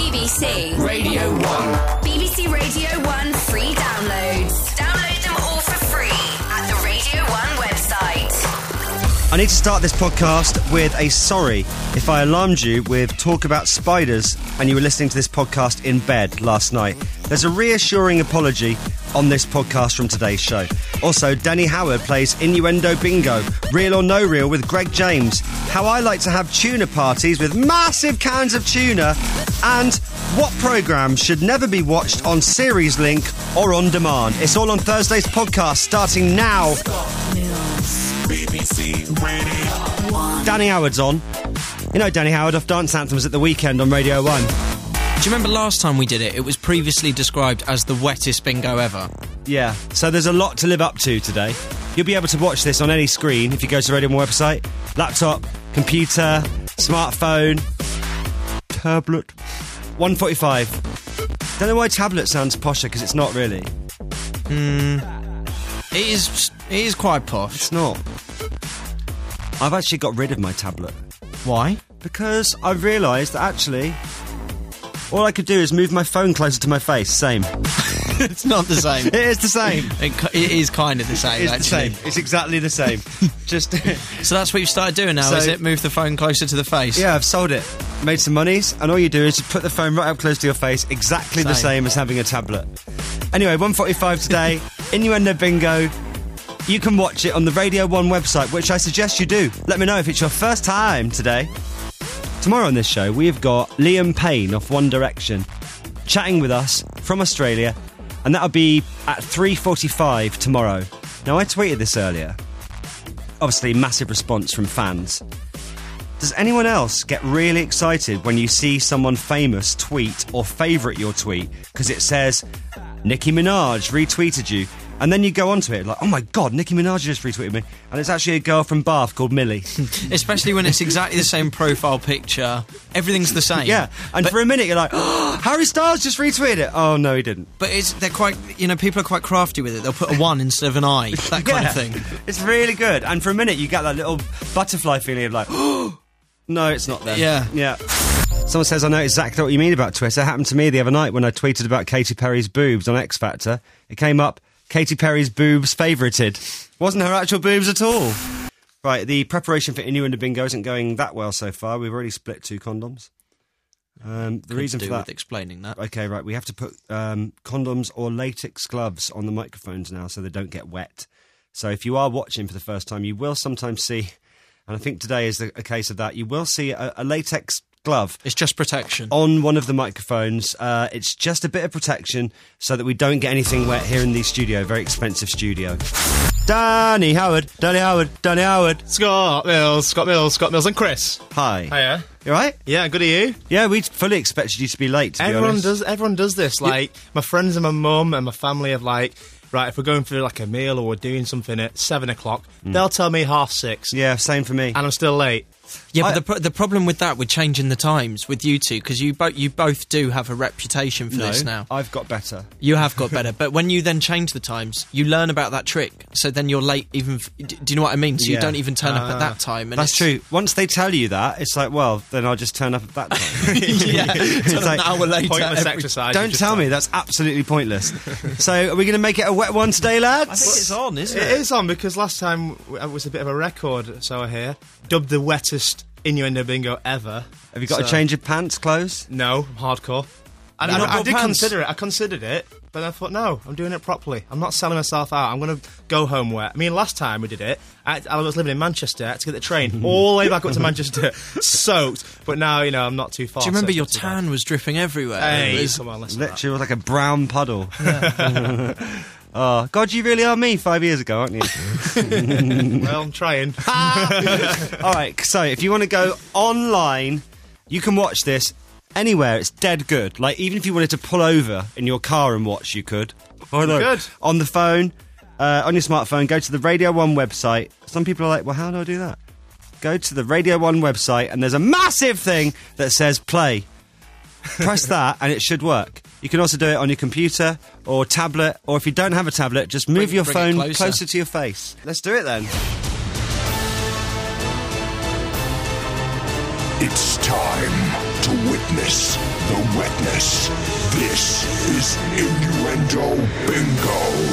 BBC Radio 1. BBC Radio 1 free downloads. Download them all for free at the Radio 1 website. I need to start this podcast with a sorry if I alarmed you with talk about spiders and you were listening to this podcast in bed last night. There's a reassuring apology on this podcast from today's show. Also, Danny Howard plays Innuendo Bingo, Real or No Real with Greg James, how I like to have tuna parties with massive cans of tuna, and what programme should never be watched on Series Link or on demand. It's all on Thursday's podcast, starting now. BBC Radio 1. Danny Howard's on. You know Danny Howard off Dance Anthems at the weekend on Radio 1. Do you remember last time we did it? It was previously described as the wettest bingo ever. Yeah, so there's a lot to live up to today. You'll be able to watch this on any screen if you go to Radio 1 website. Laptop, computer, smartphone, tablet. 1:45. Don't know why tablet sounds posher, because it's not really. It is quite posh. It's not. I've actually got rid of my tablet. Why? Because I've realised that actually all I could do is move my phone closer to my face. Same. It's not the same. It is the same. It is kind of the same, It's actually. the same. It's exactly the same. Just So that's what you've started doing now, So- is it? Move the phone closer to the face? yeah, I've sold it. Made some monies, and all you do is you put the phone right up close to your face, exactly the Same. same as having a tablet. Anyway, 1:45 today, Innuendo Bingo. You can watch it on the Radio 1 website, which I suggest you do. Let me know if it's your first time today. Tomorrow on this show, we've got Liam Payne of One Direction chatting with us from Australia, and that'll be at 3:45 tomorrow. Now, I tweeted this earlier. Obviously, massive response from fans. Does anyone else get really excited when you see someone famous tweet or favourite your tweet because it says, Nicki Minaj retweeted you? And then you go onto it like, oh my God, Nicki Minaj just retweeted me. And it's actually a girl from Bath called Millie. Especially when it's exactly the same profile picture. Everything's the same. Yeah, and for a minute you're like, oh, Harry Styles just retweeted it. Oh, no, he didn't. But they're quite, people are quite crafty with it. They'll put a 1 instead of an I, that kind of thing. It's really good. And for a minute you get that little butterfly feeling of like, oh, no, it's not them. Yeah. Someone says, I know exactly what you mean about Twitter. It happened to me the other night when I tweeted about Katy Perry's boobs on X Factor. It came up, Katy Perry's boobs favourited. Wasn't her actual boobs at all. Right, the preparation for Innuendo Bingo isn't going that well so far. We've already split 2 condoms. The reason for that... with explaining that. Okay, right, we have to put condoms or latex gloves on the microphones now so they don't get wet. So if you are watching for the first time, you will sometimes see, and I think today is a case of that, you will see a latex glove. It's just protection. On one of the microphones. It's just a bit of protection so that we don't get anything wet here in the studio. Very expensive studio. Danny Howard. Scott Mills and Chris. Hi. Hiya. You alright? Yeah, good, are you? Yeah, we fully expected you to be late, to be honest. Everyone does this. Like, my friends and my mum and my family have like, right, if we're going for like a meal or we're doing something at 7 o'clock, they'll tell me 6:30. Yeah, same for me. And I'm still late. Yeah, but the problem with that, with changing the times with you two, because you both do have a reputation for this now. I've got better. You have got better, but when you then change the times, you learn about that trick. So then you're late. Do you know what I mean? So you don't even turn up at that time. And That's true. Once they tell you that, it's like, well, then I'll just turn up at that time. Yeah, It's like, an hour later. Pointless exercise. don't tell me. That's absolutely pointless. So, are we going to make it a wet one today, lads? I think it's on, isn't it? It is on, because last time it was a bit of a record, so I hear. Dubbed the wettest Innuendo Bingo ever. Have you got a change of pants, clothes? No, I'm hardcore. And You're not I got did pants? consider it. I considered it, but I thought, no, I'm doing it properly. I'm not selling myself out. I'm going to go home wet. I mean, last time we did it, I was living in Manchester. I had to get the train all the way back up to Manchester, soaked. But now, I'm not too far. Do you remember so your it's not too tan was dripping everywhere? bad. It Hey, was- come on, listen. Literally, like a brown puddle. Oh, God, you really are me 5 years ago, aren't you? Well, I'm trying. All right, so if you want to go online, you can watch this anywhere. It's dead good. Like, even if you wanted to pull over in your car and watch, you could. Oh, no. Good. On the phone, on your smartphone, go to the Radio 1 website. Some people are like, well, how do I do that? Go to the Radio 1 website, and there's a massive thing that says play. Press that, and it should work. You can also do it on your computer or tablet, or if you don't have a tablet, just move your bring it phone closer. closer to your face. Let's do it then. It's time to witness the wetness. This is Innuendo Bingo.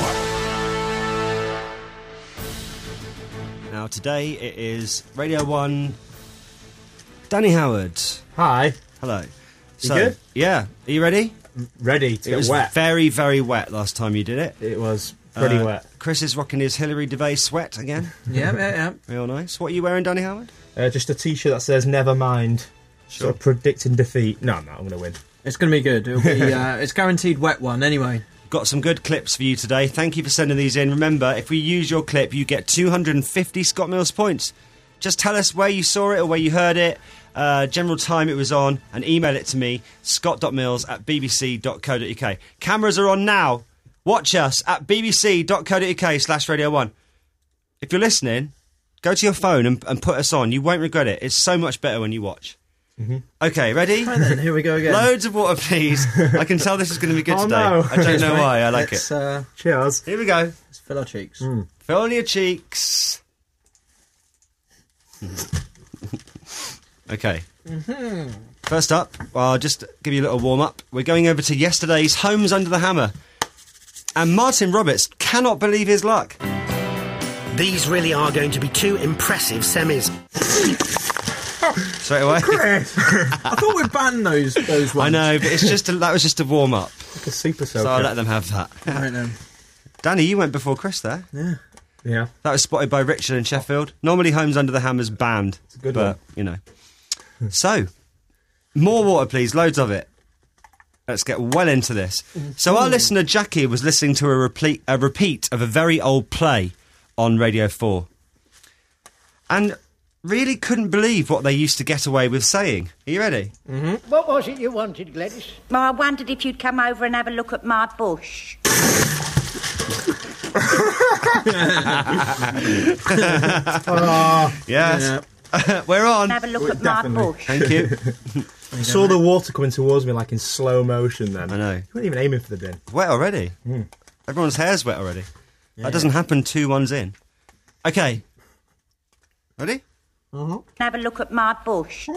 Now, today it is Radio 1. Danny Howard. Hi. Hello. You good? Yeah. Are you ready? Ready to It was get wet. very, very wet last time you did it. It was pretty wet. Chris is rocking his Hilary Devey sweat again. Yeah. Real nice. What are you wearing, Danny Howard? Just a T-shirt that says "Never mind." Sure. Sort of predicting defeat. No, I'm not. I'm going to win. It's going to be good. It'll be. It's guaranteed wet one anyway. Got some good clips for you today. Thank you for sending these in. Remember, if we use your clip, you get 250 Scott Mills points. Just tell us where you saw it or where you heard it, general time it was on, and email it to me, scott.mills@bbc.co.uk. Cameras are on now. Watch us at bbc.co.uk/Radio1. If you're listening, go to your phone and put us on. You won't regret it. It's so much better when you watch. Mm-hmm. Okay, ready? Right then, here we go again. Loads of water, please. I can tell this is going to be good today. No. I don't know why. I like Let's, it. Cheers. Here we go. Let's fill our cheeks. Fill your cheeks. Okay. First up, I'll just give you a little warm-up. We're going over to yesterday's Homes Under the Hammer. And Martin Roberts cannot believe his luck. These really are going to be two impressive semis. Straight away. I thought we'd ban those ones. I know, but it's just that was just a warm-up. Like a super soaker. So I'll let them have that. Right then. Danny, you went before Chris there. Yeah. That was spotted by Richard in Sheffield. Normally Homes Under the Hammer's banned. It's a good but, one. you know. So, more water, please. Loads of it. Let's get well into this. So our listener Jackie was listening to a repeat of a very old play on Radio 4. And really couldn't believe what they used to get away with saying. Are you ready? What was it you wanted, Gladys? Well, I wondered if you'd come over and have a look at my bush. Yes. We're on. Have a look at definitely. my bush. Thank you. I saw the water coming towards me like in slow motion then. I know. You weren't even aiming for the bin. Wet already. Everyone's hair's wet already. That doesn't happen 2 ones in. Okay. Ready? Have a look at my bush.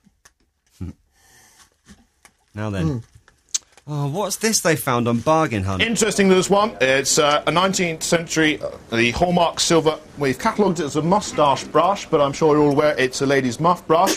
Now then. Oh, what's this they found on Bargain Hunt? Interesting, this one. It's a 19th century, the Hallmark silver. We've catalogued it as a moustache brush, but I'm sure you're all aware it's a lady's muff brush.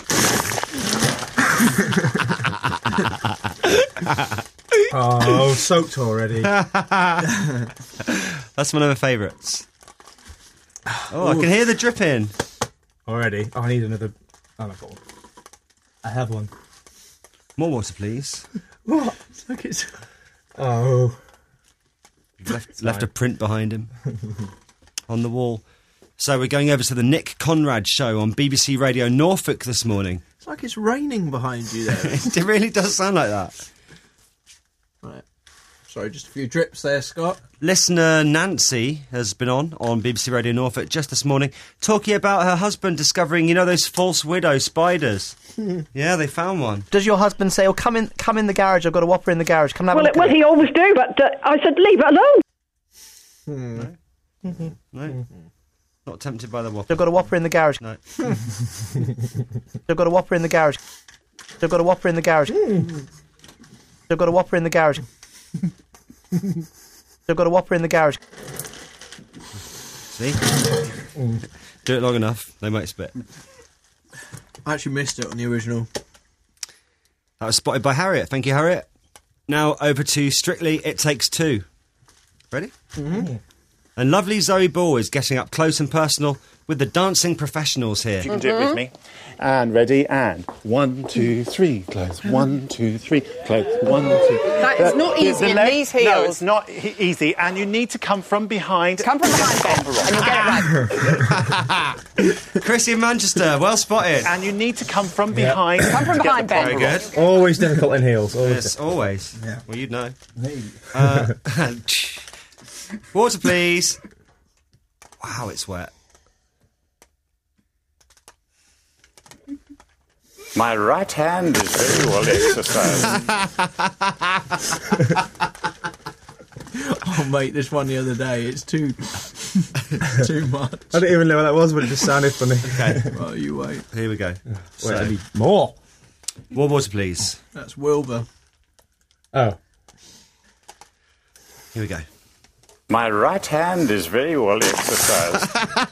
Oh, soaked already. That's one of my favourites. Oh, I can hear the dripping. Already. Oh, I need another. Oh, I've got one. I have one. More water, please. What? It's like it's... Oh. Left a print behind him on the wall. So we're going over to the Nick Conrad show on BBC Radio Norfolk this morning. It's like it's raining behind you there. It really does sound like that. Right. Sorry, just a few drips there, Scott. Listener Nancy has been on BBC Radio Norfolk just this morning talking about her husband discovering, you know, those false widow spiders. Yeah, they found one. Does your husband say, "Oh, come in the garage. I've got a whopper in the garage. Come and have a look." Well, he always do, but I said, leave it alone. No? Not tempted by the whopper. I've got a whopper in the garage. No. I've got a whopper in the garage. I've got a whopper in the garage. I've got a whopper in the garage. I've got a whopper in the garage. See? Do it long enough, they might spit. I actually missed it on the original. That was spotted by Harriet. Thank you, Harriet. Now over to Strictly It Takes Two. Ready? Mm-hmm. And lovely Zoe Ball is getting up close and personal with the dancing professionals here. You can do it with me. And ready, and 1, 2, 3, close. 1, 2, 3, close. 1, 2. That is not easy in these heels. No, it's not easy, and you need to come from behind. Come from behind, Ben, and you'll get it right. Chrissy in Manchester, well spotted. And you need to come from behind. Come from behind, Ben. Very good. Always difficult in heels. Always. Yes, always. Yeah. Well, you'd know. Water, please. Wow, it's wet. My right hand is very well exercised. Oh, mate, this one the other day, it's too much. I didn't even know what that was, but it just sounded funny. Okay. Well, you wait. Here we go. Wait, I need more. More water, please. That's Wilbur. Oh. Here we go. My right hand is very well exercised.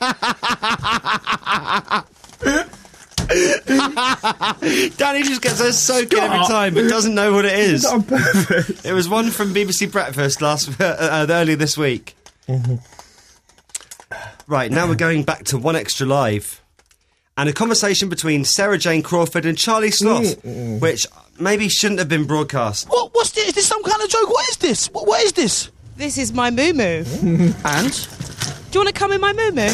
Danny just gets her soaking every time, but doesn't know what it is. On purpose. It was one from BBC Breakfast earlier this week. Right, now we're going back to One Extra Live. And a conversation between Sarah Jane Crawford and Charlie Sloth, which maybe shouldn't have been broadcast. What's this? Is this some kind of joke? What is this? What is this? This is my moo-moo. And? Do you want to come in my moo-moo?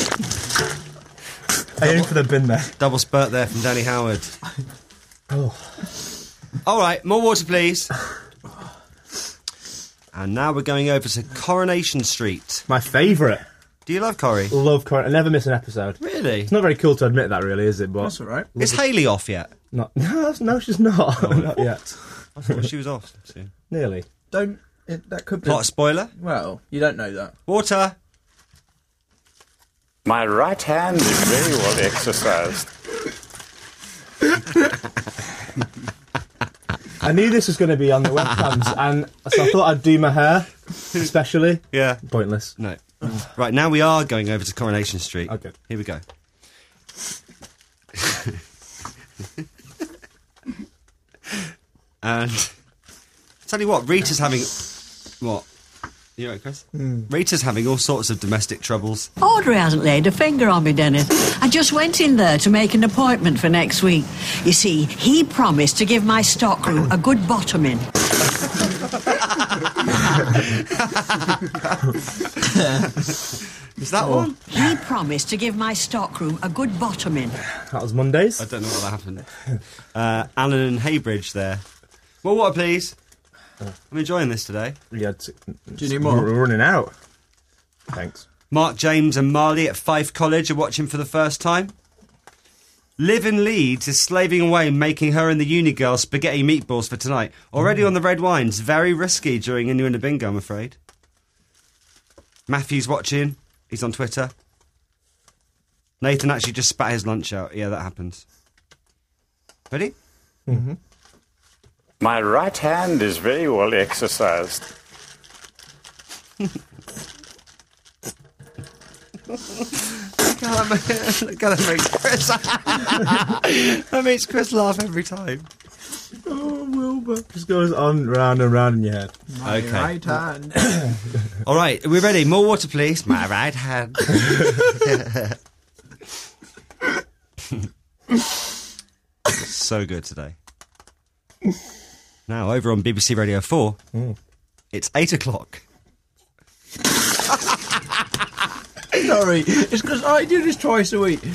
I aim for the bin there. Double spurt there from Danny Howard. Oh. All right, more water, please. And now we're going over to Coronation Street. My favourite. Do you love Corrie? Love Corrie. I never miss an episode. Really? It's not very cool to admit that, really, is it? But That's all right. Is Hayley off yet? No, she's not. Not yet. I thought she was off soon. Nearly. That could be. Not a spoiler? Well, you don't know that. Water. My right hand is very well exercised. I knew this was going to be on the webcams, and so I thought I'd do my hair, especially. Yeah. Pointless. No. Right, now we are going over to Coronation Street. Okay. Here we go. And tell you what, Rita's having... What? You all right, Chris? Rita's having all sorts of domestic troubles. Audrey hasn't laid a finger on me, Dennis. I just went in there to make an appointment for next week. You see, he promised to give my stockroom a good bottoming. Is that one? He promised to give my stockroom a good bottoming. That was Mondays. I don't know what happened. Alan and Haybridge there. More water, please. I'm enjoying this today. Yeah, Do you need more? We're running out. Thanks. Mark, James and Marley at Fife College are watching for the first time. Liv in Leeds is slaving away making her and the uni girl spaghetti meatballs for tonight. Already on the red wines. Very risky during Innuendo Bingo, I'm afraid. Matthew's watching. He's on Twitter. Nathan actually just spat his lunch out. Yeah, that happens. Ready? Mm-hmm. My right hand is very well exercised. Gotta make Chris. That makes Chris laugh every time. Oh, Wilbur. Just goes on round and round in your head. My Okay. right hand. All right, are we ready? More water, please. My right hand. So good today. Now, over on BBC Radio 4, it's 8 o'clock. Sorry, it's because I do this twice a week.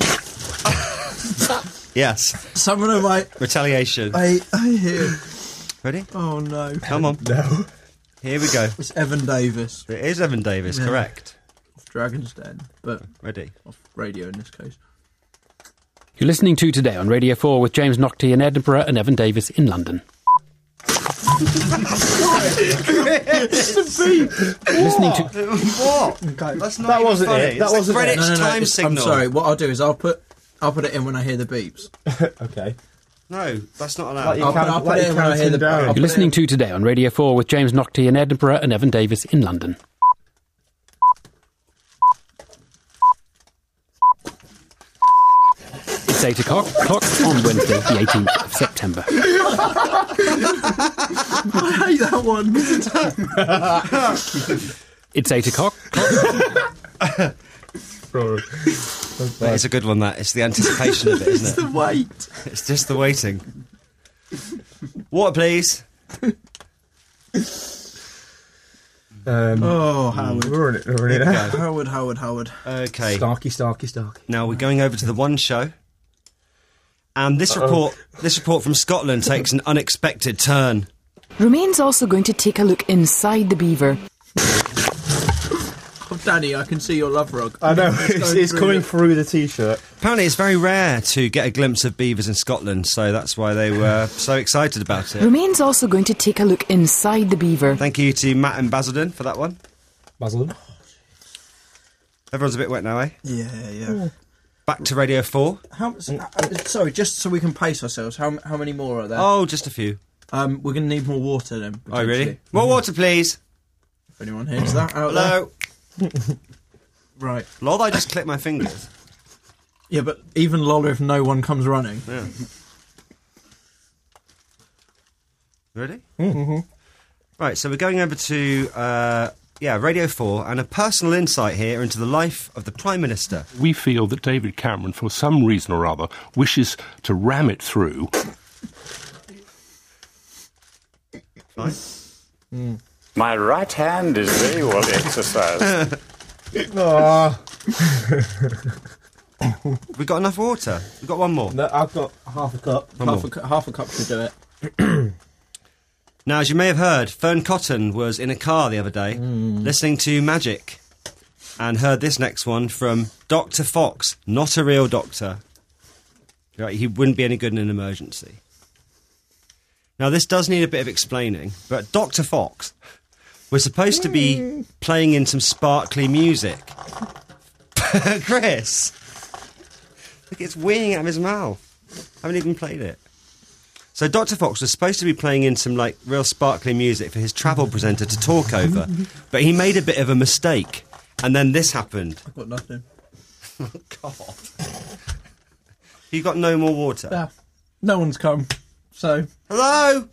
Yes. Someone of my... Retaliation. I hear... Ready? Oh, no. Come on. No. Here we go. It's Evan Davis. It is Evan Davis, Yeah. correct. Off Dragon's Den, but Ready? off radio in this case. You're listening to Today on Radio 4 with James Naughtie in Edinburgh and Evan Davis in London. Listening to... What? That's not That wasn't funny. it. That It's wasn't the it. Greenwich time I'm signal. sorry, what I'll do is I'll put it in when I hear the beeps. Okay. No, that's not allowed. Like you I'll can't, put it in when I hear the... down. I'll You're listening to Today on Radio 4 with James Naughtie in Edinburgh and Evan Davis in London. It's 8 o'clock on Wednesday, the 18th of September. I hate that one. It's 8 o'clock. But it's a good one, that. It's the anticipation of it, isn't It's it? the wait. It's just the waiting. Water, please. Howard. We're running out. Howard. Okay. Starky. Now we're going over to the One Show. And this report from Scotland takes an unexpected turn. Romain's also going to take a look inside the beaver. Oh, Danny, I can see your love rug. I know, it's coming through the T-shirt. Apparently it's very rare to get a glimpse of beavers in Scotland, so that's why they were so excited about it. Romain's also going to take a look inside the beaver. Thank you to Matt and Basildon for that one. Basildon? Everyone's a bit wet now, eh? Yeah. back to Radio 4. Sorry, just so we can pace ourselves, how many more are there? Oh, just a few. We're going to need more water then. Oh, really? More water, please. If anyone hears that out Hello. there. Right. Lol, I just clicked my fingers. Yeah, but even lol if no one comes running. Yeah. Ready? Mm-hmm. Right, so we're going over to Radio 4 and a personal insight here into the life of the Prime Minister. We feel that David Cameron, for some reason or other, wishes to ram it through. Fine. My right hand is very well exercised. We've got enough water. We've got one more. No, I've got half a cup. Half a cup should do it. Now, as you may have heard, Fern Cotton was in a car the other day listening to Magic and heard this next one from Dr. Fox, not a real doctor. Right, he wouldn't be any good in an emergency. Now, this does need a bit of explaining, but Dr. Fox was supposed to be playing in some sparkly music. Chris! Look, it's weeing out of his mouth. I haven't even played it. So Dr. Fox was supposed to be playing in some, like, real sparkly music for his travel presenter to talk over, but he made a bit of a mistake, and then this happened. I've got nothing. Oh, God. You got no more water? Yeah. No one's come, so... Hello?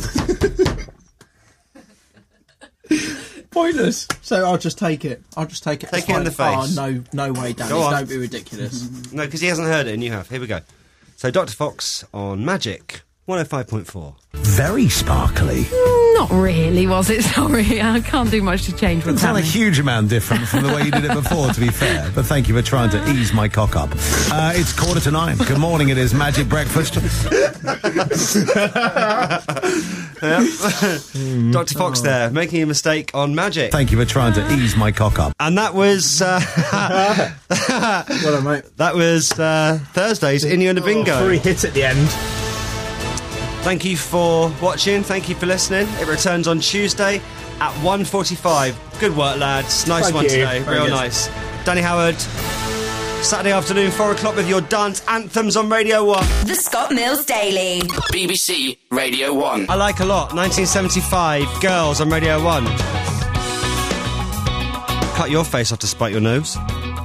Pointless. So I'll just take it. Take it in the face. Oh, no way, Danny. Go on. Don't be ridiculous. No, because he hasn't heard it and you have. Here we go. So Dr. Fox on Magic 105.4. Very sparkly. Not really, was it? Sorry, I can't do much to change what's It's not a happening. huge amount different from the way you did it before, to be fair. But thank you for trying to ease my cock up. It's 9:15. Good morning, it is Magic Breakfast. Dr. Fox there, making a mistake on Magic. Thank you for trying to ease my cock up. And that was... Well done, mate. That was Thursday's Innuendo Bingo. 3 hits at the end. Thank you for watching. Thank you for listening. It returns on Tuesday at 1:45. Good work, lads. Nice Thank one you. today. Very Real good. nice. Danny Howard, Saturday afternoon, 4 o'clock with your dance anthems on Radio 1. The Scott Mills Daily. BBC Radio 1. I like a lot. 1975, Girls on Radio 1. Cut your face off to spite your nose.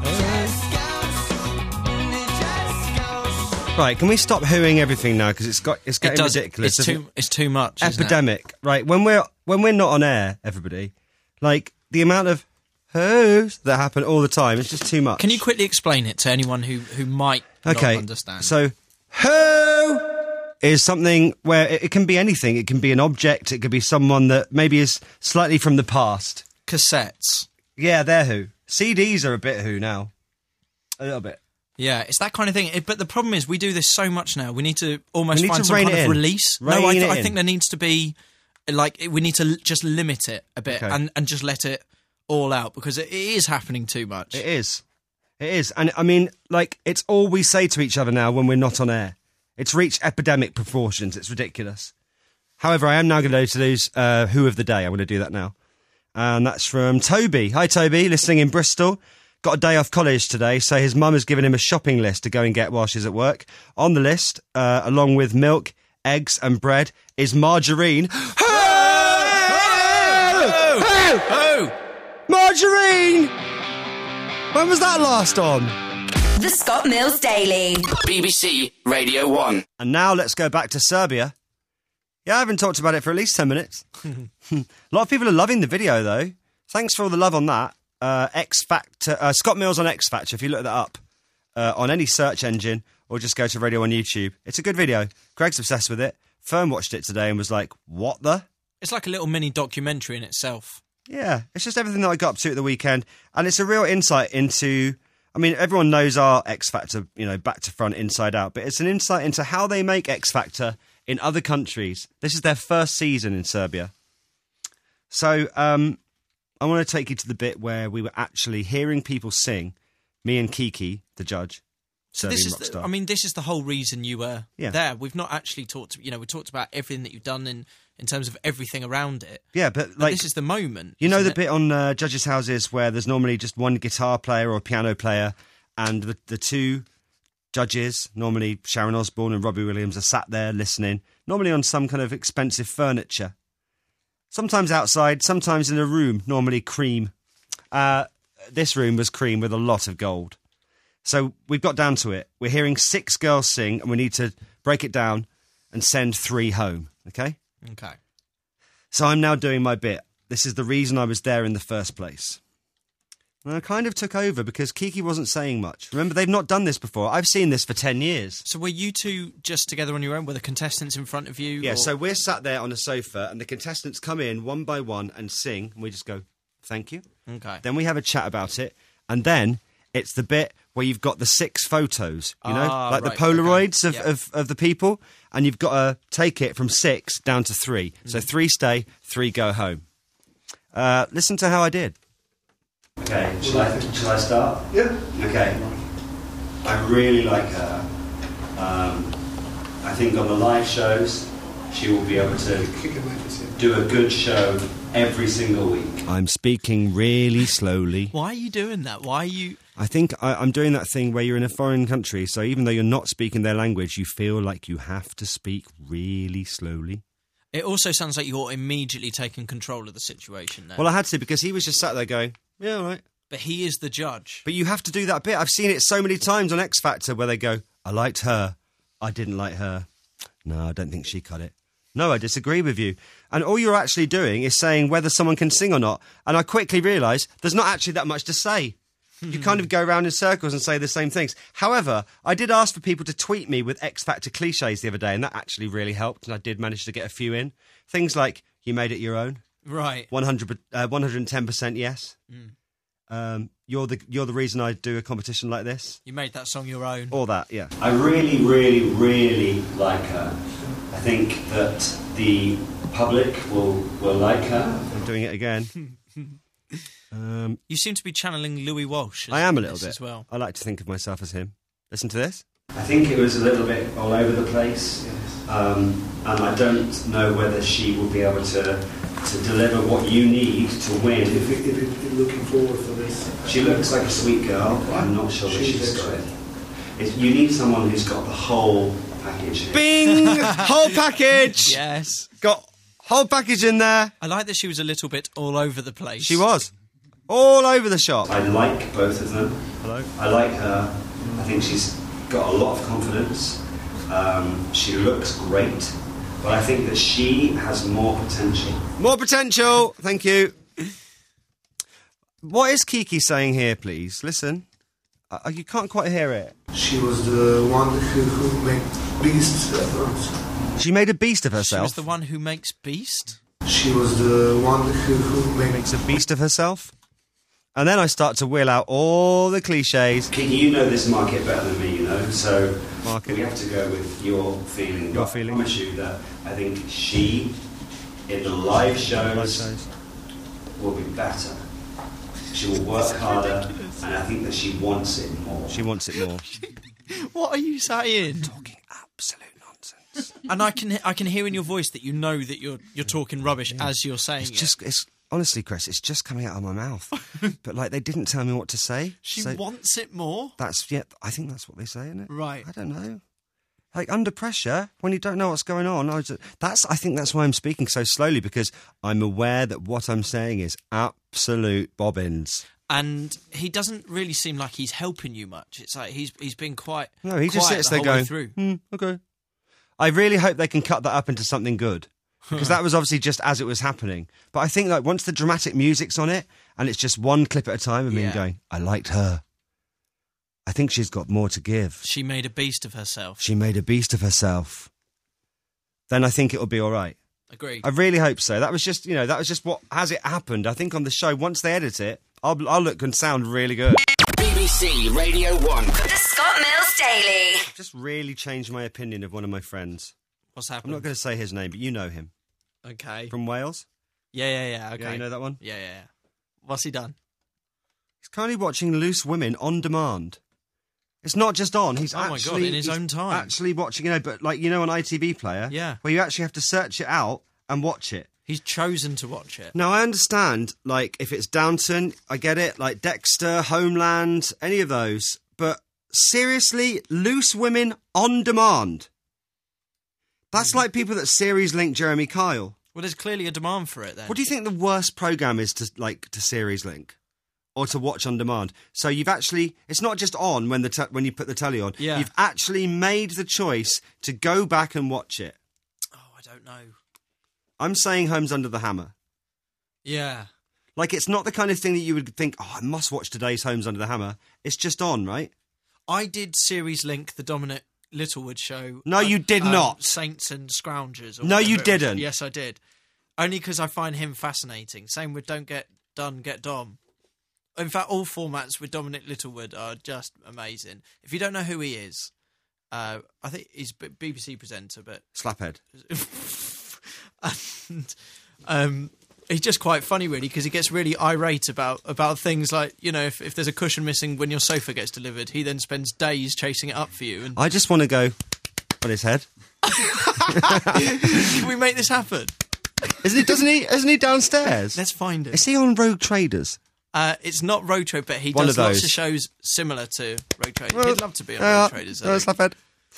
Right, can we stop hooing everything now because it's getting ridiculous. It's too much. Epidemic, right? When we're not on air, everybody, like the amount of hoos that happen all the time, it's just too much. Can you quickly explain it to anyone who might not understand? So, hoo is something where it can be anything. It can be an object. It could be someone that maybe is slightly from the past. Cassettes. Yeah, they're who. CDs are a bit who now. A little bit. Yeah, it's that kind of thing. But the problem is, we do this so much now. We need to almost find some kind of release. I think there needs to be, like, we need to just limit it a bit and just let it all out because it is happening too much. It is. And I mean, like, it's all we say to each other now when we're not on air. It's reached epidemic proportions. It's ridiculous. However, I am now going to go to those Who of the Day. I'm going to do that now. And that's from Toby. Hi, Toby, listening in Bristol. Got a day off college today, so his mum has given him a shopping list to go and get while she's at work. On the list, along with milk, eggs and bread, is margarine. Margarine! When was that last on? The Scott Mills Daily. BBC Radio 1. And now let's go back to Serbia. Yeah, I haven't talked about it for at least 10 minutes. A lot of people are loving the video, though. Thanks for all the love on that. X Factor, Scott Mills on X Factor, if you look that up on any search engine or just go to Radio 1 YouTube. It's a good video. Greg's obsessed with it. Fern watched it today and was like, what the? It's like a little mini documentary in itself. Yeah, it's just everything that I got up to at the weekend. And it's a real insight into, I mean, everyone knows our X Factor, you know, back to front, inside out, but it's an insight into how they make X Factor in other countries. This is their first season in Serbia. So, I want to take you to the bit where we were actually hearing people sing, me and Kiki, the judge. So this is, this is the whole reason you were there. We've not actually talked, we talked about everything that you've done in terms of everything around it. Yeah, but like, this is the moment. You know the bit on judges' houses where there's normally just one guitar player or piano player, and the two judges, normally Sharon Osbourne and Robbie Williams, are sat there listening, normally on some kind of expensive furniture. Sometimes outside, sometimes in a room, normally cream. This room was cream with a lot of gold. So we've got down to it. We're hearing 6 girls sing, and we need to break it down and send 3 home, okay? Okay. So I'm now doing my bit. This is the reason I was there in the first place. And I kind of took over because Kiki wasn't saying much. Remember, they've not done this before. I've seen this for 10 years. So were you two just together on your own? Were the contestants in front of you? Yeah, so we're sat there on a sofa, and the contestants come in one by one and sing, and we just go, thank you. Okay. Then we have a chat about it, and then it's the bit where you've got the 6 photos, you know, like right, the Polaroids okay. of the people, and you've got to take it from 6 down to 3. So 3 stay, 3 go home. Listen to how I did. Okay, shall I start? Yeah. Okay. I really like her. I think on the live shows, she will be able to do a good show every single week. I'm speaking really slowly. Why are you doing that? Why are you... I think I'm doing that thing where you're in a foreign country, so even though you're not speaking their language, you feel like you have to speak really slowly. It also sounds like you're immediately taking control of the situation now. Well, I had to, because he was just sat there going, yeah, all right. But he is the judge. But you have to do that bit. I've seen it so many times on X Factor where they go, I liked her, I didn't like her. No, I don't think she cut it. No, I disagree with you. And all you're actually doing is saying whether someone can sing or not. And I quickly realised there's not actually that much to say. You kind of go around in circles and say the same things. However, I did ask for people to tweet me with X Factor cliches the other day, and that actually really helped, and I did manage to get a few in. Things like, you made it your own. Right. 110% yes. You're the reason I do a competition like this. You made that song your own. All that, yeah. I really, really, really like her. I think that the public will like her. I'm doing it again. You seem to be channeling Louis Walsh. I am a little bit. As well. I like to think of myself as him. Listen to this. I think it was a little bit all over the place, and I don't know whether she will be able to deliver what you need to win. If you're looking forward for this. She looks like a sweet girl, but I'm not sure that she's got it. You need someone who's got the whole package. Bing! Whole package! Yes. Got whole package in there. I like that she was a little bit all over the place. She was. All over the shop. I like both of them. Hello. I like her. I think she's got a lot of confidence. She looks great. But I think that she has more potential. More potential! Thank you. What is Kiki saying here, please? Listen. You can't quite hear it. She was the one who made beasts of herself. She made a beast of herself? She was the one who makes beast? She was the one who makes a beast of herself? And then I start to wheel out all the cliches. Kiki, you know this market better than me, you know, so we have to go with your feeling. I promise you that I think she, in the live shows, will be better. She will work harder, and I think that she wants it more. She wants it more. What are you saying? Talking absolute nonsense. And I can hear in your voice that you know that you're talking rubbish as you're saying It's honestly, Chris, it's just coming out of my mouth. But, like, they didn't tell me what to say. She wants it more? I think that's what they say, isn't it? Right. I don't know. Like, under pressure, when you don't know what's going on, I think that's why I'm speaking so slowly, because I'm aware that what I'm saying is absolute bobbins. And he doesn't really seem like he's helping you much. It's like he's been quite No, he just sits there going, okay. I really hope they can cut that up into something good. Because that was obviously just as it was happening. But I think, like, once the dramatic music's on it, and it's just one clip at a time of me going, I liked her. I think she's got more to give. She made a beast of herself. She made a beast of herself. Then I think it'll be all right. Agreed. I really hope so. That was just, what, as it happened. I think on the show, once they edit it, I'll look and sound really good. BBC Radio 1. The Scott Mills Daily. I've just really changed my opinion of one of my friends. What's happened? I'm not going to say his name, but you know him. Okay. From Wales? Yeah. Okay. Yeah, you know that one? Yeah. What's he done? He's currently watching Loose Women on demand. It's not just on. He's in his own time. Actually watching, but like, on ITV Player, where you actually have to search it out and watch it. He's chosen to watch it. Now, I understand, like, if it's Downton, I get it, like Dexter, Homeland, any of those, but seriously, Loose Women on Demand. That's like people that series link Jeremy Kyle. Well, there's clearly a demand for it then. What do you think the worst programme is to series link? Or to watch on demand? So you've actually... It's not just on when you put the telly on. Yeah. You've actually made the choice to go back and watch it. Oh, I don't know. I'm saying Homes Under the Hammer. Yeah. Like, it's not the kind of thing that you would think, I must watch today's Homes Under the Hammer. It's just on, right? I did series link the Dominic Littlewood show. No, you did not. Saints and Scroungers. No, you didn't. Yes, I did. Only because I find him fascinating. Same with Don't Get Done, Get Dom. In fact, all formats with Dominic Littlewood are just amazing. If you don't know who he is, I think he's a BBC presenter, but... Slaphead. And he's just quite funny, really, because he gets really irate about things like, you know, if there's a cushion missing when your sofa gets delivered, he then spends days chasing it up for you. And I just want to go on his head. Can we make this happen? Isn't he downstairs? Let's find it. Is he on Rogue Traders? It's not Rogue Traders, but he does lots of shows similar to Rogue Traders. Well, he'd love to be on Rogue Traders. Slaphead.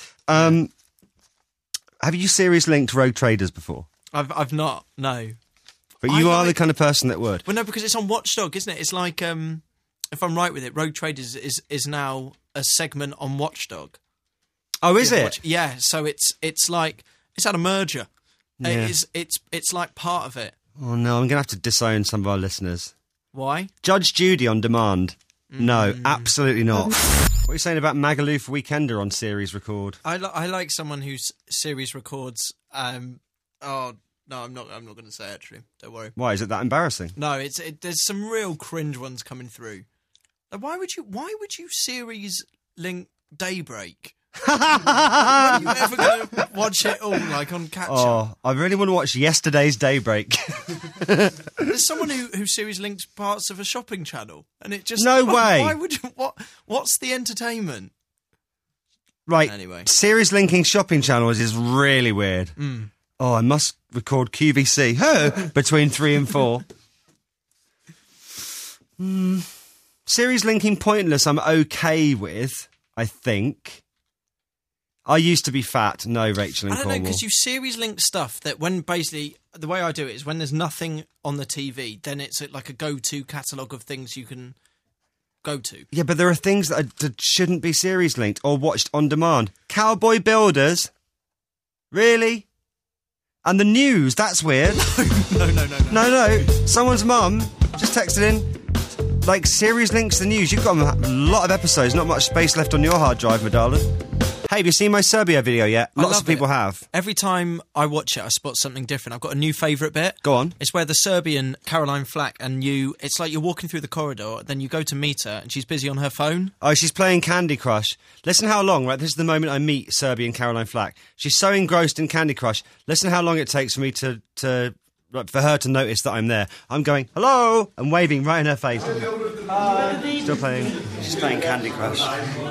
Have you series linked Rogue Traders before? I've not, no. But you are the kind of person that would. Well, no, because it's on Watchdog, isn't it? It's like, if I'm right with it, Rogue Traders is now a segment on Watchdog. Oh, is it? Yeah, so it's like, it's had a merger. Yeah. It's like part of it. Oh, no, I'm going to have to disown some of our listeners. Why? Judge Judy on demand. No, absolutely not. What are you saying about Magaluf Weekender on series record? I like someone who series records. Oh no, I'm not going to say actually. Don't worry. Why is it that embarrassing? No, there's some real cringe ones coming through. Like, why would you series link Daybreak? When are you ever going to watch it all, like, on catch-up? Oh, I really want to watch yesterday's Daybreak. There's someone who series links parts of a shopping channel, and it just... No way! Why would you... What's the entertainment? Right, anyway. Series linking shopping channels is really weird. Oh, I must record QVC between 3 and 4. Series linking pointless I'm okay with, I think. I used to be fat. No, Rachel and Cornwall. I don't know, because you series link stuff that when basically... The way I do it is when there's nothing on the TV, then it's like a go-to catalogue of things you can go to. Yeah, but there are things that shouldn't be series linked or watched on demand. Cowboy Builders? Really? And the news? That's weird. No. Someone's mum just texted in, like, series links the news. You've got a lot of episodes, not much space left on your hard drive, my darling. Hey, have you seen my Serbia video yet? Lots of people have. Every time I watch it, I spot something different. I've got a new favourite bit. Go on. It's where the Serbian Caroline Flack and it's like you're walking through the corridor, then you go to meet her and she's busy on her phone. Oh, she's playing Candy Crush. Listen how long, right? This is the moment I meet Serbian Caroline Flack. She's so engrossed in Candy Crush. Listen how long it takes for me for her to notice that I'm there. I'm going, hello, and waving right in her face. Still playing. She's playing Candy Crush.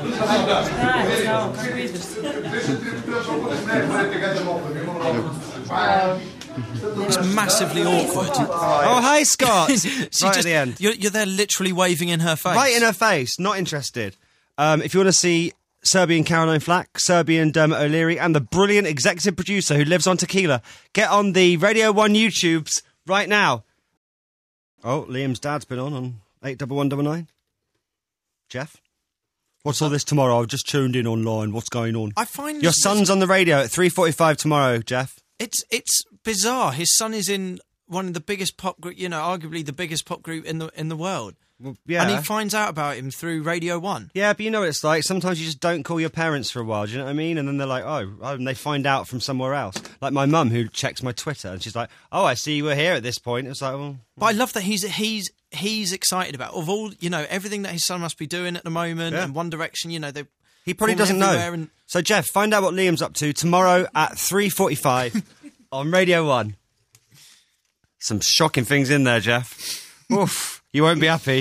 It's massively awkward. Oh, hi, Scott. Right at the end. You're there literally waving in her face. Right in her face. Not interested. If you want to see Serbian Caroline Flack, Serbian Dermot O'Leary, and the brilliant executive producer who lives on Tequila, get on the Radio 1 YouTubes right now. Oh, Liam's dad's been on 81199. Jeff? What's all this tomorrow? I've just tuned in online. What's going on? I find your son's on the radio at 3:45 tomorrow, Jeff. It's bizarre. His son is in one of the biggest pop group, arguably the biggest pop group in the world. Well, yeah. And he finds out about him through Radio 1. Yeah, but you know what it's like. Sometimes you just don't call your parents for a while, do you know what I mean? And then they're like, oh, and they find out from somewhere else. Like my mum, who checks my Twitter, and she's like, oh, I see you were here at this point. It's like, well... But I love that he's excited about, of all, everything that his son must be doing at the moment, and One Direction, he probably doesn't know. So, Jeff, find out what Liam's up to tomorrow at 3:45 on Radio 1. Some shocking things in there, Jeff. Oof, you won't be happy.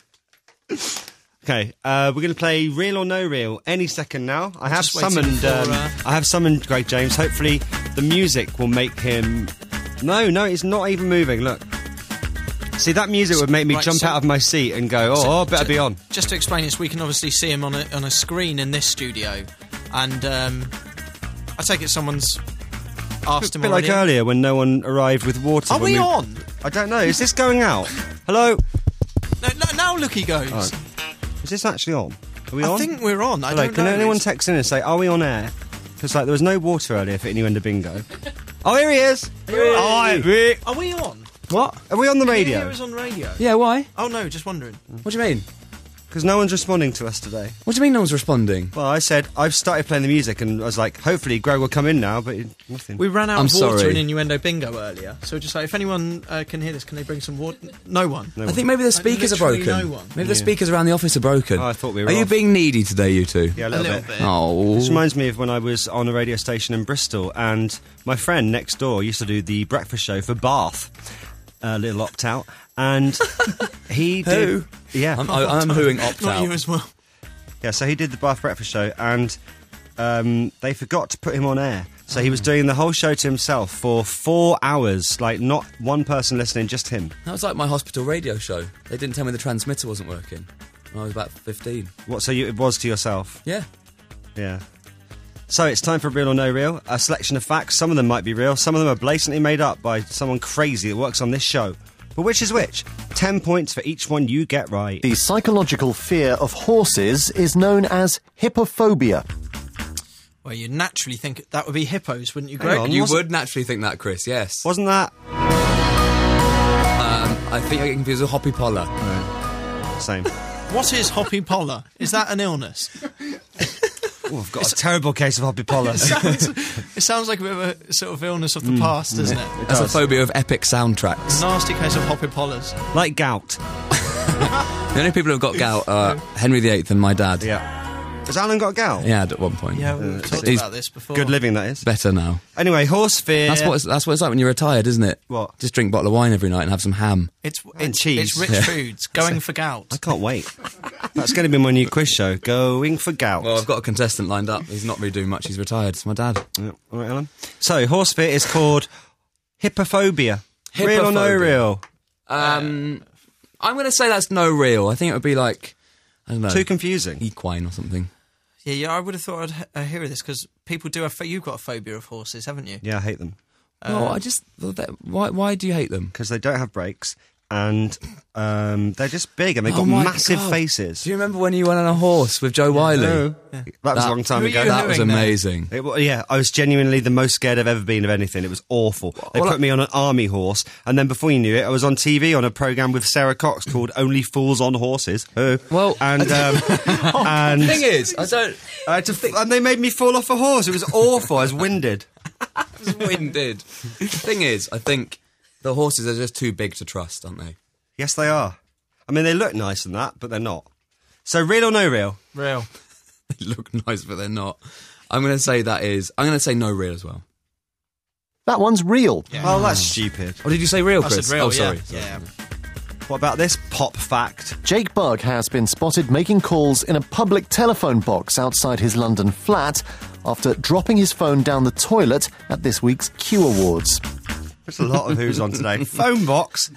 Okay, we're going to play Real or No Real any second now. I have summoned Greg James. Hopefully the music will make him... No, he's not even moving, look. See, that music would make me jump out of my seat and go, better be on. Just to explain this, we can obviously see him on a screen in this studio, and I take it someone's asked him already. A bit like earlier when no one arrived with water. Are we on? I don't know. Is this going out? Hello? No, now look, he goes. Oh. Is this actually on? Are we on? I think we're on. I don't know. Can anyone text in and say, are we on air? Because there was no water earlier for Innuendo Bingo. Oh, here he is! Are we on? What? Are we on the radio? He was on radio. Yeah, why? Oh no, just wondering. What do you mean? Because no one's responding to us today. What do you mean no one's responding? Well, I said, I've started playing the music and I was like, hopefully Greg will come in now, but nothing. We ran out of water in Innuendo Bingo earlier, so just like, if anyone can hear this, can they bring some water? No one. I think maybe the speakers are broken. No one. Maybe the speakers around the office are broken. Oh, I thought we were Are you being needy today, you two? Yeah, a little bit. Oh. This reminds me of when I was on a radio station in Bristol, and my friend next door used to do the breakfast show for Bath. A little opt-out. And he did... Who? Yeah. I'm hooing opt-out. Not you as well. Yeah, so he did the Bath breakfast show, and they forgot to put him on air. So he was doing the whole show to himself for 4 hours, like not one person listening, just him. That was like my hospital radio show. They didn't tell me the transmitter wasn't working when I was about 15. What, so it was to yourself? Yeah. Yeah. So it's time for Real or No Real, a selection of facts. Some of them might be real, some of them are blatantly made up by someone crazy that works on this show. But which is which? 10 points for each one you get right. The psychological fear of horses is known as hippophobia. Well, you'd naturally think that would be hippos, wouldn't you, Greg? You would naturally think that, Chris, yes. Wasn't that? I think I get confused with Hoppy Poller. Right. Same. What is Hoppy Poller? Is that an illness? Oh, I've got a terrible case of Hoppy Poller. It sounds like a bit of a sort of illness of the past, doesn't it? That's a phobia of epic soundtracks. Nasty case of Hoppy Pollers. Like gout. The only people who've got gout are Henry VIII and my dad. Yeah. Has Alan got gout? Yeah, at one point. Yeah, we've talked about this before. Good living, that is. Better now. Anyway, horse fear. That's what it's like when you're retired, isn't it? What? Just drink a bottle of wine every night and have some ham. It's cheese. It's rich foods. Going for gout. I can't wait. That's going to be my new quiz show. Going for gout. Well, I've got a contestant lined up. He's not really doing much. He's retired. It's my dad. Yeah. All right, Alan. So, horse fear is called hippophobia. Real or no real? I'm going to say that's no real. I think it would be like, I don't know. Too confusing. Equine or something. Yeah, I would have thought I'd hear of this because people do have... You've got a phobia of horses, haven't you? Yeah, I hate them. No, why do you hate them? Because they don't have brakes and they're just big and they've got massive faces. Do you remember when you went on a horse with Joe Wiley? No. Yeah. That was a long time ago. That was amazing. Yeah, I was genuinely the most scared I've ever been of anything. It was awful. They put me on an army horse, and then before you knew it, I was on TV on a programme with Sarah Cox called Only Fools on Horses. Well, and the thing is, and they made me fall off a horse. It was awful. I was winded. The thing is, I think the horses are just too big to trust, aren't they? Yes, they are. I mean, they look nice and that, but they're not. So, real or no real? Real. They look nice, but they're not. I'm going to say no real as well. That one's real. Yeah. Oh, that's stupid. Or did you say real, Chris? I said real, sorry. Yeah. What about this pop fact? Jake Bugg has been spotted making calls in a public telephone box outside his London flat after dropping his phone down the toilet at this week's Q Awards. There's a lot of who's on today. Phone box.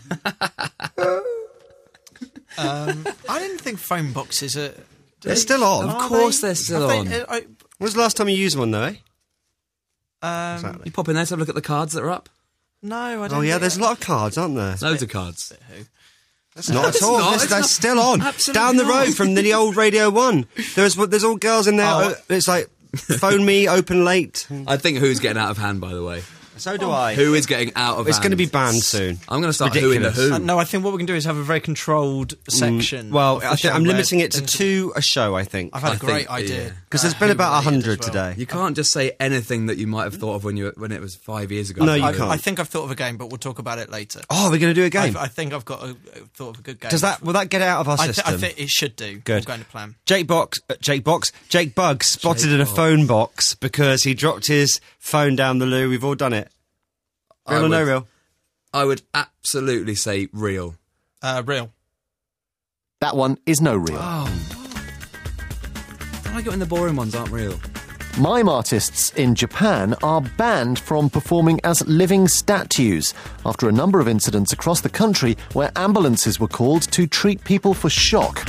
I didn't think phone boxes are... They're still on. Of course they're still on. When was the last time you used one, though, eh? Exactly. You pop in there to have a look at the cards that are up? No, I don't. Oh, yeah, there's a lot of cards, aren't there? Loads of cards. That's not at all. They're still on. Down the road from the old Radio 1. There's all girls in there. It's like, phone me, open late. I think Who's getting out of hand, by the way. So do I. Who is getting out of hand? It's going to be banned soon. I'm going to start Who in the Who. No, I think what we're going to do is have a very controlled section. Well, I'm limiting it to 2 a show, I think. I've had a great idea. Because there's been about 100 today. You can't just say anything that you might have thought of when it was 5 years ago. No, you can't. I think I've thought of a game, but we'll talk about it later. Oh, we're going to do a game? I think I've got thought of a good game. Will that get out of our system? I think it should do. Good. I'm going to plan. Jake Bugg spotted in a phone box because he dropped his phone down the loo. We've all done it. Real or no real? I would absolutely say real. Real. That one is no real. Oh. I like it when the boring ones aren't real. Mime artists in Japan are banned from performing as living statues after a number of incidents across the country where ambulances were called to treat people for shock.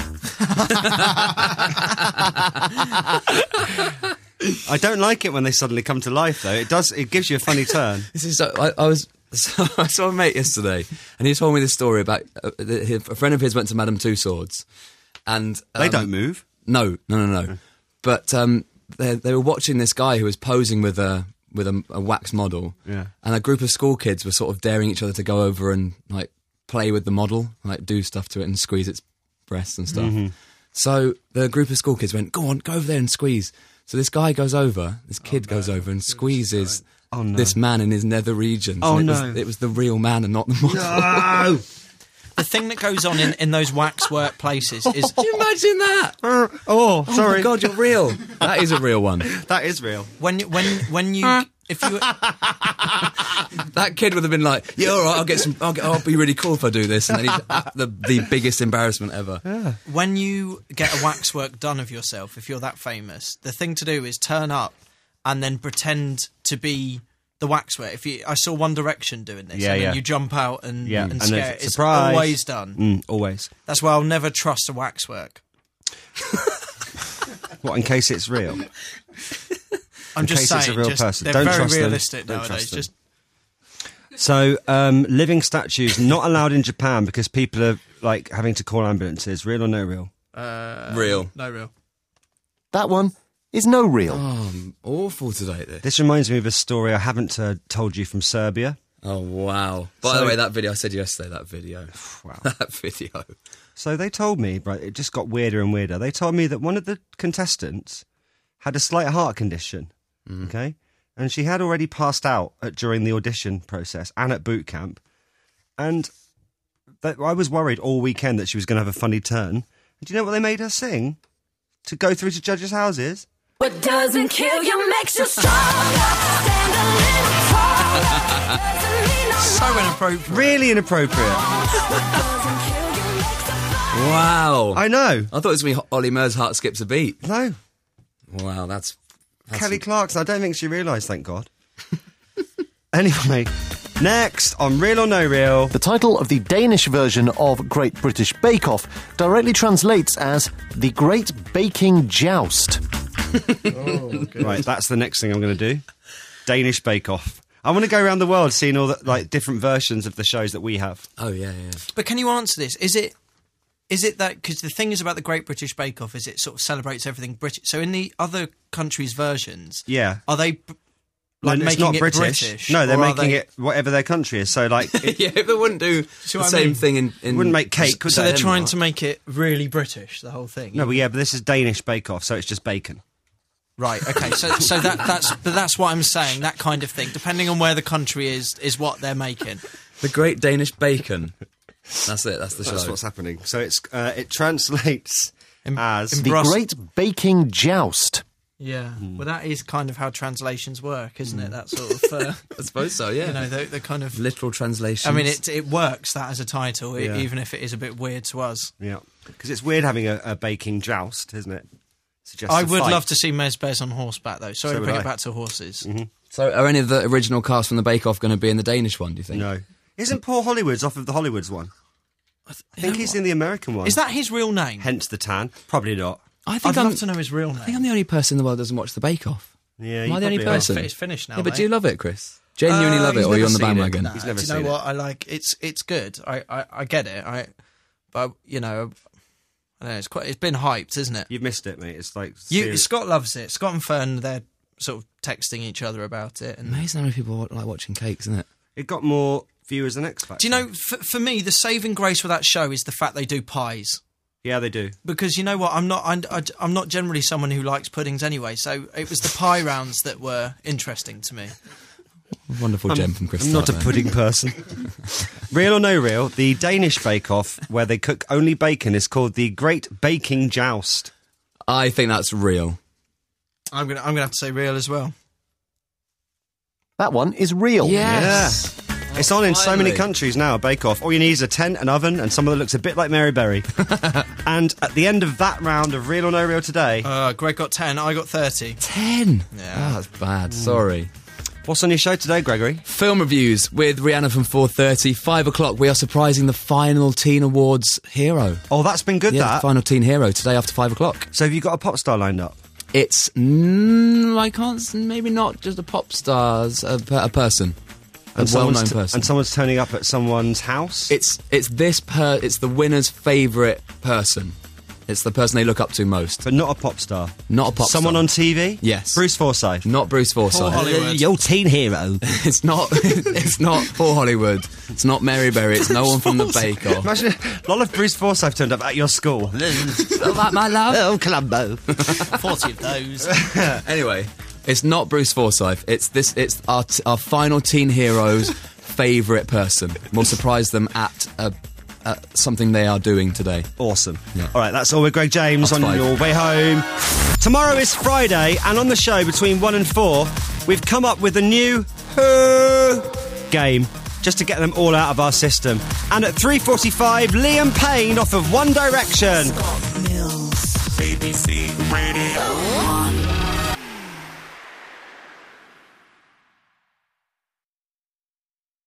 I don't like it when they suddenly come to life, though. It gives you a funny turn. This is I saw a mate yesterday, and he told me this story about a friend of his went to Madame Tussauds, and they don't move. No. But they were watching this guy who was posing with a wax model, and a group of school kids were sort of daring each other to go over and like play with the model, like do stuff to it and squeeze its breasts and stuff. Mm-hmm. So the group of school kids went, "Go on, go over there and squeeze." So this guy goes over, this kid goes over and squeezes this man in his nether regions. It was the real man and not the model. No! The thing that goes on in those waxwork places is... Can you imagine that? Sorry. Oh my God, you're real. That is a real one. That is real. When you... If you... That kid would have been like, yeah, all right, I'll be really cool if I do this. And then the biggest embarrassment ever. Yeah. When you get a waxwork done of yourself, if you're that famous, the thing to do is turn up and then pretend to be the waxwork. I saw One Direction doing this. And then you jump out and scare. It's always done. Always. That's why I'll never trust a waxwork. What, in case it's real? I'm just saying, it's a real person. They're Don't very trust realistic them. nowadays. So, living statues not allowed in Japan because people are like having to call ambulances. Real or no real? Real. No real. That one is no real. Oh, awful today. This reminds me of a story I haven't told you from Serbia. Oh, wow. By the way, that video, I said yesterday, that video. Wow. That video. So they told me, right, it just got weirder and weirder. They told me that one of the contestants had a slight heart condition, okay? And she had already passed out during the audition process and at boot camp. And I was worried all weekend that she was going to have a funny turn. And do you know what they made her sing to go through to judges' houses? What doesn't kill you makes you stronger. Stand a little taller. So inappropriate. Really inappropriate. Wow. I know. I thought it was going to be Ollie Murs' Heart Skips a Beat. No. Wow, that's Kelly Clarkson. I don't think she realised, thank God. Anyway, next on Real or No Real. The title of the Danish version of Great British Bake Off directly translates as The Great Baking Joust. Right, that's the next thing I'm going to do. Danish Bake Off. I want to go around the world seeing all the different versions of the shows that we have. Oh, yeah. But can you answer this? Is it that, because the thing is about the Great British Bake Off is it sort of celebrates everything British. So in the other countries' versions, are they making it British? No, they're making it whatever their country is. So yeah, if they wouldn't do the same thing in wouldn't make cake. So they're trying to make it really British, the whole thing. No, but this is Danish Bake Off, so it's just bacon. Right. Okay. So that's what I'm saying. That kind of thing, depending on where the country is what they're making. The Great Danish Bacon. That's it. That's the show. That's what's happening. So it translates as The Great Baking Joust. Yeah. Well, that is kind of how translations work, isn't it? That sort of. I suppose so. Yeah. You know, the kind of literal translations. I mean, it works that as a title, even if it is a bit weird to us. Yeah. Because it's weird having a baking joust, isn't it? I would love to see Mez Bez on horseback, though. Sorry to bring it back to horses. Mm-hmm. So, are any of the original cast from the Bake Off going to be in the Danish one, do you think? No. Isn't Paul Hollywoods off of the Hollywoods one? I think he's in the American one. Is that his real name? Hence the tan. Probably not. I'd love to know his real name. I think I'm the only person in the world that doesn't watch the Bake Off. Yeah, Am I the only person? It's finished now. Yeah, but do you love it, Chris? Genuinely love it, or are you on the bandwagon? He's never seen it. You know what? I like it's good. I get it. But you know. I don't know, it's been hyped, isn't it? You've missed it, mate. It's like Scott loves it. Scott and Fern, they're sort of texting each other about it. And amazing how many people like watching cakes, isn't it? It got more viewers than X Factor. Do you know, for me, the saving grace for that show is the fact they do pies. Yeah, they do. Because you know what, I'm not generally someone who likes puddings anyway. So it was the pie rounds that were interesting to me. Wonderful gem from Chris. I'm not a pudding person. Real or no real, the Danish Bake Off, where they cook only bacon, is called the Great Baking Joust. I think that's real. I'm gonna have to say real as well. That one is real. Yes. It's on in so many countries now, Bake Off. All you need is a tent, an oven, and someone that looks a bit like Mary Berry. And at the end of that round of Real or No Real today... Greg got 10, I got 30. 10? Yeah. Oh, that's bad. Sorry. What's on your show today, Gregory? Film reviews with Rihanna from 4:30. 5 o'clock, we are surprising the final Teen Awards hero. Oh, that's been good, that. The final teen hero today after 5 o'clock. So have you got a pop star lined up? It's... I can't... Maybe not just a pop star, a person. A well-known person. And someone's turning up at someone's house? It's the winner's favourite person. It's the person they look up to most. But not a pop star? Not a pop star. Someone on TV? Yes. Bruce Forsyth? Not Bruce Forsyth. Paul Hollywood. Your teen hero. It's not Paul Hollywood. It's not Mary Berry. It's no one from the Bake Off. Imagine a lot of Bruce Forsyth turned up at your school. Like my love. Oh, Columbo. 40 of those. Anyway, it's not Bruce Forsyth. It's our final teen hero's favourite person. We'll surprise them at something they are doing today. Awesome. Yeah. All right, that's all with Greg James on your way home. Tomorrow is Friday, and on the show between 1 and 4, we've come up with a new game just to get them all out of our system. And at 3:45, Liam Payne off of One Direction. Scott Mills, BBC Radio